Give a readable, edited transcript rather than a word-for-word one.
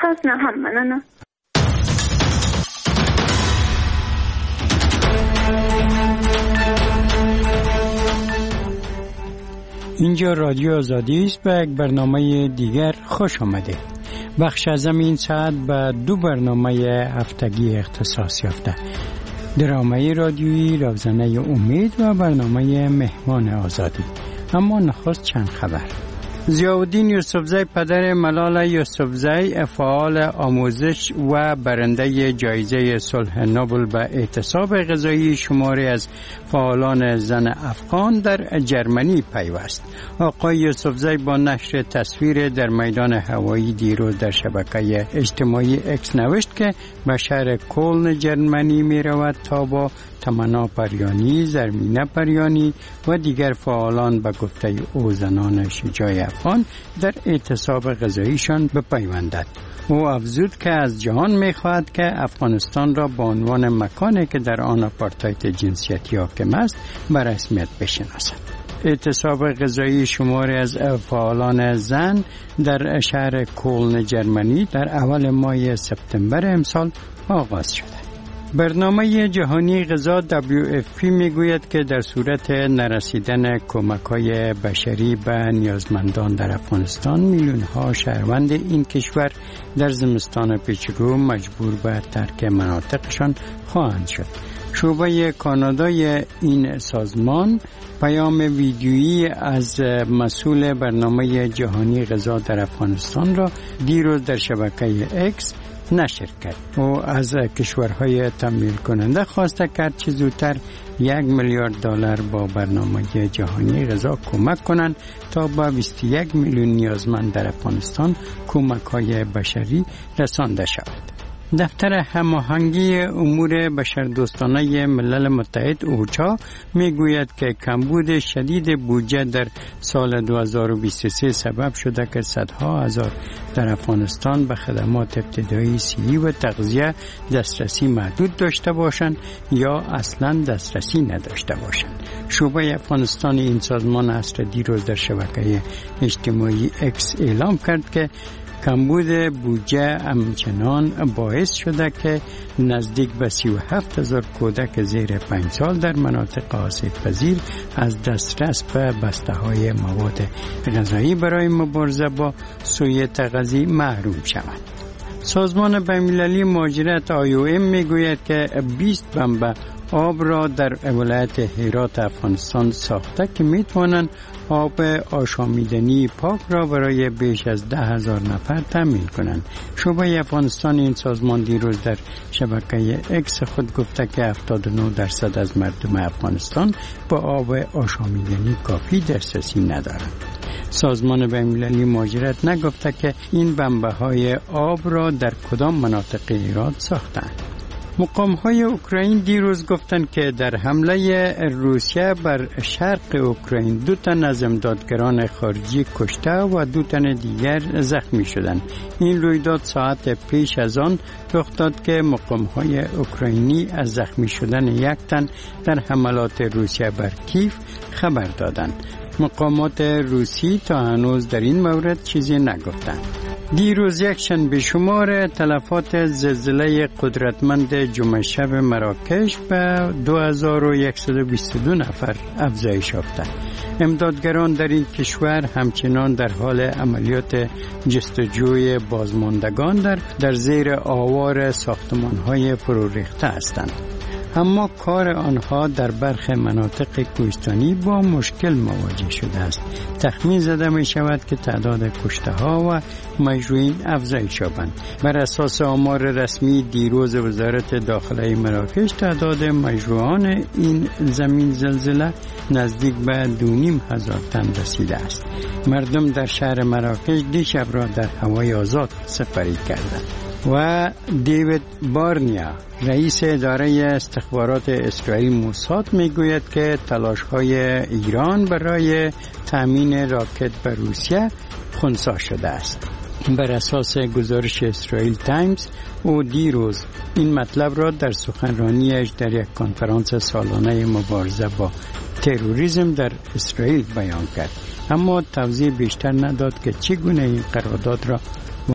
پس نه هم مننه. اینجا رادیو آزادی است. به یک برنامه دیگر خوش آمده. بخش از این ساعت به 2 برنامه هفتگی اختصاص یافته: درامه رادیویی روزنه امید و برنامه مهمان آزادی. اما نخست چند خبر. ضیاءالدین یوسفزی پدر ملال یوسفزی فعال آموزش و برنده جایزه صلح نوبل به اعتصاب غذایی شماری از فعالان زن افغان در جرمنی پیوست. آقای یوسفزی با نشر تصویر در میدان هوایی دیروز در شبکه اجتماعی اکس نوشت که به شهر کلن جرمنی می رود تا با تمنا پریانی، زرمینه پریانی و دیگر فعالان به گفته او زنان شجاع افغان در اعتصاب غذاییشان بپیوندد. او افزود که از جهان می‌خواهد که افغانستان را به عنوان مکانی که در آن آپارتاید جنسیتی حاکم است به رسمیت بشناسد. اعتصاب غذایی شماری از فعالان زن در شهر کلن جرمنی در اول ماه سپتامبر امسال آغاز شده. برنامه جهانی غذا WFP میگوید که در صورت نرسیدن کمک‌های بشری به نیازمندان در افغانستان میلیون‌ها شهروند این کشور در زمستان پیچ‌رو مجبور به ترک مناطقشان خواهند شد. شعبه کانادای این سازمان پیام ویدیویی از مسئول برنامه جهانی غذا در افغانستان را دیروز در شبکه اکس نشر کرد. او از کشورهای تمویل کننده خواسته کرد چه زودتر $1 میلیارد با برنامه جهانی غذا کمک کنند تا به 21 میلیون نیازمند در افغانستان کمک‌های بشری رسانده شود. دفتر هماهنگی امور بشردوستانه ملل متحد اوچا میگوید که کمبود شدید بودجه در سال 2023 سبب شده که صدها هزار در افغانستان به خدمات ابتدایی صحی و تغذیه دسترسی محدود داشته باشند یا اصلا دسترسی نداشته باشند. شعبه افغانستان این سازمان عصر دیروز در شبکه اجتماعی اکس اعلام کرد که کمبود بودجه همچنان باعث شده که نزدیک به 37,000 کودک زیر 5 سال در مناطق آسیب پذیر از دسترس به بسته‌های مواد غذایی برای مبارزه با سوء تغذیه محروم شوند. سازمان بین‌المللی مهاجرت IOM میگوید که 20 بمب آب را در ولایت هرات افغانستان ساخته که میتوانند آب آشامیدنی پاک را برای بیش از 10,000 نفر تامین کنند. شعبه افغانستان این سازمان دیروز در شبکه اکس خود گفته که 79% از مردم افغانستان با آب آشامیدنی کافی دسترسی ندارند. سازمان بین‌المللی مهاجرت نگفته که این بمب‌های آب را در کدام مناطق هرات ساختند. مقام‌های اوکراین دیروز گفتند که در حمله روسیه بر شرق اوکراین 2 تن از امدادگران خارجی کشته و 2 تن دیگر زخمی شدند. این رویداد ساعت پیش از آن رخ داد که مقام‌های اوکراینی از زخمی شدن 1 تن در حملات روسیه بر کیف خبر دادند. مقامات روسی تا هنوز در این مورد چیزی نگفتند. دیروز یک شنبه شمار تلفات زلزله قدرتمند جمعه شب مراکش به 2122 نفر افزایش یافته. امدادگران در این کشور همچنان در حال عملیات جستجوی بازماندگان در زیر آوار ساختمان‌های فرو ریخته هستند. اما کار آنها در برخی مناطق کوهستانی با مشکل مواجه شده است. تخمین زده می شود که تعداد کشته ها و مجروحین افزایش یابند. بر اساس آمار رسمی دیروز وزارت داخله مراکش تعداد مجروحان این زمین زلزله نزدیک به 2,500 تن رسیده است. مردم در شهر مراکش دیشب را در هوای آزاد سپری کردند. و دیوید بارنیا رئیس اداره استخبارات اسرائیل موساد میگوید که تلاش‌های ایران برای تامین راکت به روسیه خنثی شده است. بر اساس گزارش اسرائیل تایمز او دیروز این مطلب را در سخنرانیش در یک کنفرانس سالانه مبارزه با تروریسم در اسرائیل بیان کرد، اما توضیح بیشتر نداد که چگونه این قرارداد را